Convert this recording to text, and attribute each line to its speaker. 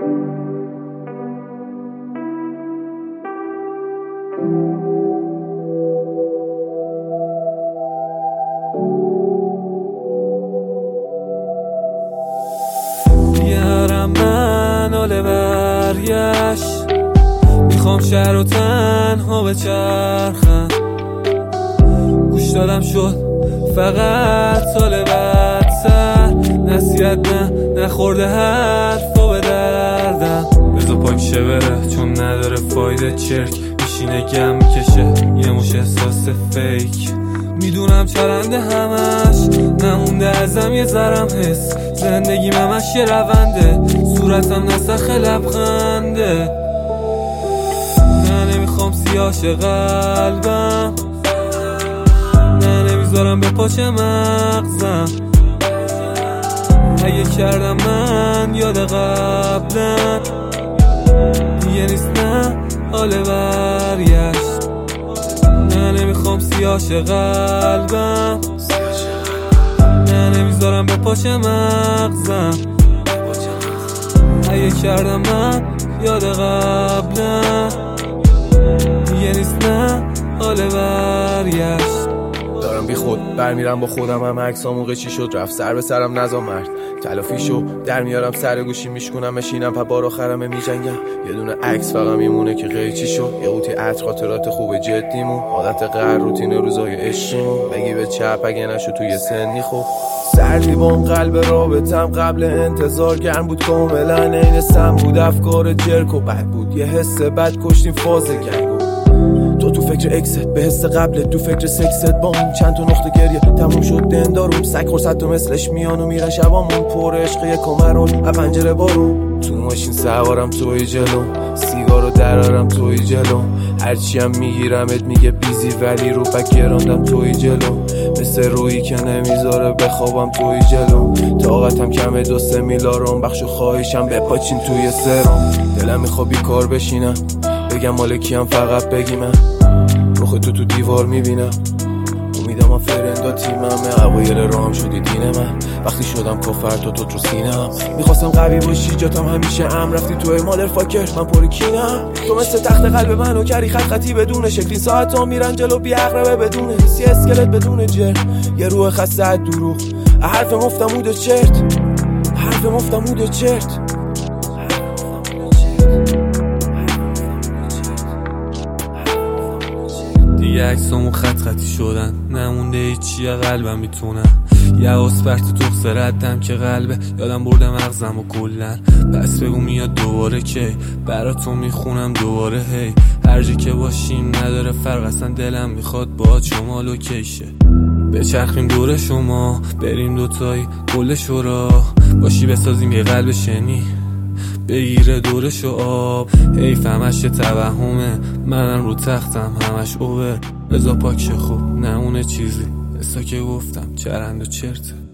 Speaker 1: بیارم من حال برگشت، میخوام شهر و تنها بچرخم. گوش دادم شد فقط سال بدتر، نصیحت نخورده حرفا به دردم. بذار پاکشه بره چون نداره فایده، چرک میشینه گم میکشه یه مش احساس فیک. میدونم چرنده همش نمونده ازم یه ذرم حس، زندگیم همش یه رونده، صورتم نسخ لبخنده. نه نمیخوام سیاش قلبم، نه نمیذارم به پاچه مغزم. اگه کردم من یاد قبلم، دیگه نیست نه حال برگشت. نه نمیخوام سیاش قلبم، نه نمیذارم به پاچه مغزم. اگه کردم من یاد قبلم، دیگه نیست نه حال برگشت.
Speaker 2: دارم بی خود برمیرم با خودم، هم عکسامون قیچی شد رفت سر به سرم نزا مرد تلافیشو در میارم سر گوشی میشکنم مشینم پا بار آخرم میجنگم. یه دونه عکس فقط میمونه که قیچی شد، یه قوطی عطر خاطرات خوب جدیمون، عادت قهر روتین روزای عشقیمون. بگی به چپ اگه نشو توی سنی خوب سردی بام قلب رابطم قبل انتظار گرم بود کاملا عین سم بود. افکار جرک و بد بود یه حس بد کشتیم فاز گنگو. تو فکر اکست به حس قبل تو فکر سکست با اون چند تا نقطه گریه تموم شد دندارم. سگ خورصد تو مثلش میان و میرن شبامون پر عشق یه کمرون از پنجره بارون. تو ماشین سوارم توی جلو، سیگارو درارم توی جلو، هرچی هم میگیرمت میگه بیزی ولی رو پک گراندم توی جلو. مثل رویی که نمیذاره بخوابم توی جلو، طاقتم کمه 2-3 میلارم بخشو خواهشم بپاچین توی سرم. دلم میخواد بیکار بشینم بگم مالکیم فقط بگی من رخ تو دیوار میبینم. امیدم هم فرندا تیممه، اوایل رام شدی دین من، وقتی شدم کفر تو سینم. میخواستم قوی باشی جاتم همیشه ام، رفتی توی مادر فاکر من پر کینم. تو مثل تخت قلب منو کردی خط خطی بدون شکلی، ساعت ها میرن جلو بی عقربه بدون حسی، اسکلت بدون جر، یه روح خسته از دروغ، حرف مفتمود چرت، حرف مفتمود چرت.
Speaker 1: دیگه عکسامون خط خطی شدن، نمونده هیچی قلبم میتونم. یه آسپرت تو سردم که قلبه یادم برده مغزم و کلن. پس بگو میاد دوباره کی براتون میخونم دوباره هی. هر جا که باشیم نداره فرق، اصلا دلم میخواد با شما لوکیشه. بچرخیم دور شما بریم دوتایی کل شورا باشی، بسازیم یه قلب شنی بگیره دورشو آب. حیف همش توهمه، منم رو تختم همش اوه. بذار پاکشه خوب نمونه چیزی، حسا که گفتم چرند و چرته.